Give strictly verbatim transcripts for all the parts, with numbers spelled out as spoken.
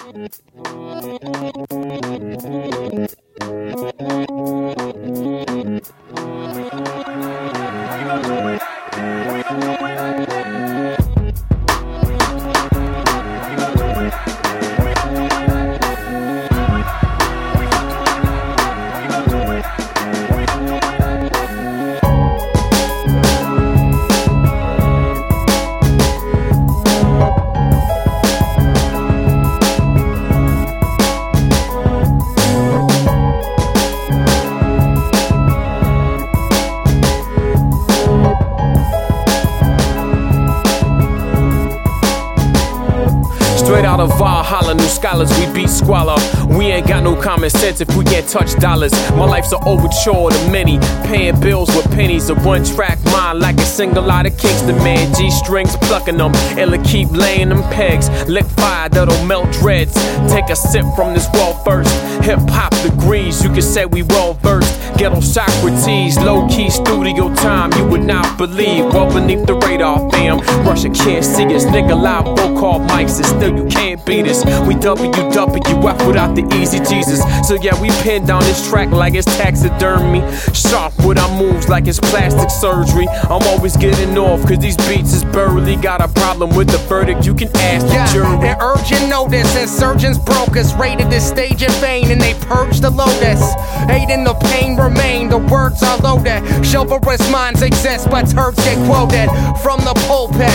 Straight out of Valhalla, new scholars, we beat squalor. We ain't got no common sense if we can't touch dollars. My life's an overture to many, paying bills with pennies. A one-track mind like a single out of Kingston, man. G-strings plucking them, Ella keep laying them pegs. Lick fire that'll melt dreads. Take a sip from this wall first. Hip-hop degrees, you can say we well-versed. Ghetto Socrates, low-key studio time, you would not believe. Well beneath the radar, fam. Russia can't see us, nigga live vocal mics, and still you can't beat us. We W W F without the easy Jesus. So yeah, we pinned down this track like it's taxidermy. Sharp with our moves like it's plastic surgery. I'm always getting off cause these beats is burly. Got a problem with the verdict, you can ask the yeah, jury. And urgent notice, insurgents broke us. Raided this stage in vain and they purged the lotus. Hating the pain remain, the words are loaded. Chivalrous minds exist but turds get quoted from the pulpit.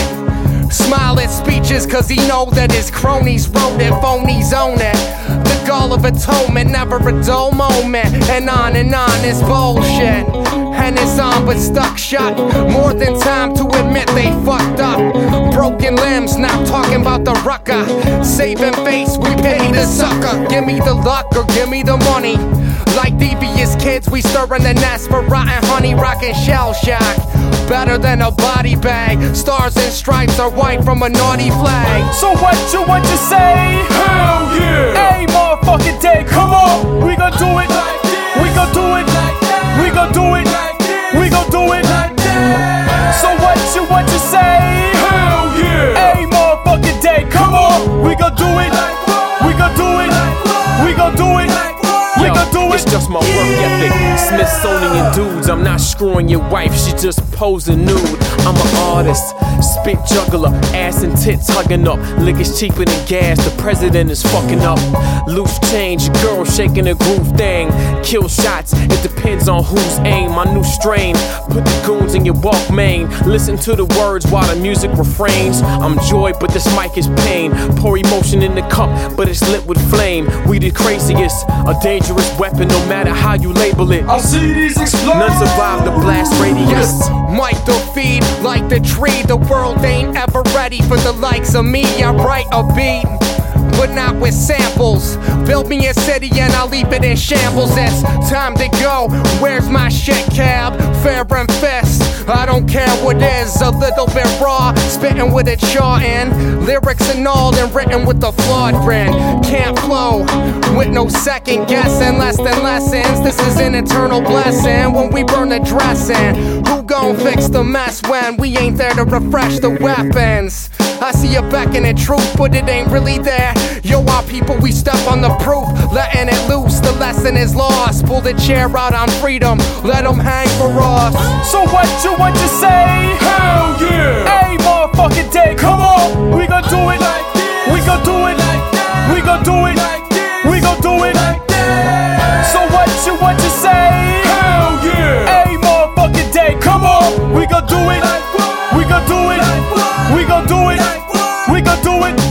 Smile at speeches cause he know that his cronies wrote it, phonies own it. The gall of atonement, never a dull moment. And on and on, it's bullshit. And it's on but stuck shut. More than time to admit they fucked up. Broken limbs, not talking about the rucker. Saving face, we pay the sucker. Give me the luck or give me the money. Like devious kids, we stirring the nest for rotten honey, rockin' shell shock. Better than a body bag. Stars and stripes are white from a naughty flag. So what you want to say? Hell yeah! Hey, motherfucking day, come on! We gon' do it like this. We gon' do it like that. We gon' do it like this. We gon' do it like that. So what you want to say? Hell yeah! Hey, motherfucking day, come on! We gon' do it like what? We gon' do it like what? We gon' do it like what? We gon' do it. It's just my work ethic. Smithsonian dudes, I'm not screwing your wife, she just posing nude. I'm an artist, spit juggler, ass and tits hugging up. Liquor's cheaper than gas, the president is fucking up. Loose change, girl shaking a groove thing. Kill shots, it depends on whose aim. My new strain, put the goons in your Walkman. Listen to the words while the music refrains. I'm joy, but this mic is pain. Pour emotion in the cup, but it's lit with flame. We the craziest, a dangerous weapon, no matter how you label it. I see these explode. None survive the blast radius. Mic the feed like the tree. The world ain't ever ready for the likes of me. I write a beat, but not with samples. Build me a city and I'll leave it in shambles. It's time to go. Where's my shit cab? Fair and fist. I don't care what is. A little bit raw, spitting with a jaw and lyrics and all, and written with a flawed grin. Can't flow with no second guessing. Less than lessons. This is an eternal blessing. When we burn the dressing, who gon' fix the mess when we ain't there to refresh the weapons? I see you beckoning truth, but it ain't really there. Yo, our people, we step on the proof, letting it loose. The lesson is lost. Pull the chair out on freedom, let them hang for us. So what you want to say? Hell yeah! Hey, motherfucking day, come on! We gon' do it like this. We gon' do it like that. We gon' do it like this. We gon' do it like that. So what you want to say? Hell yeah! Hey, motherfucking day, come on! We gon' do it like what? We gon' do it like what? We gon' do it like what? We gon' do it.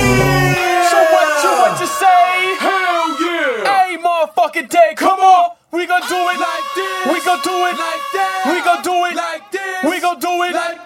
Yeah! So what you want to say? Hell yeah! Hey, motherfucking day, come on! We gon' do it like this. We gon' do it like that. We gon' do it like this. We gon' do it like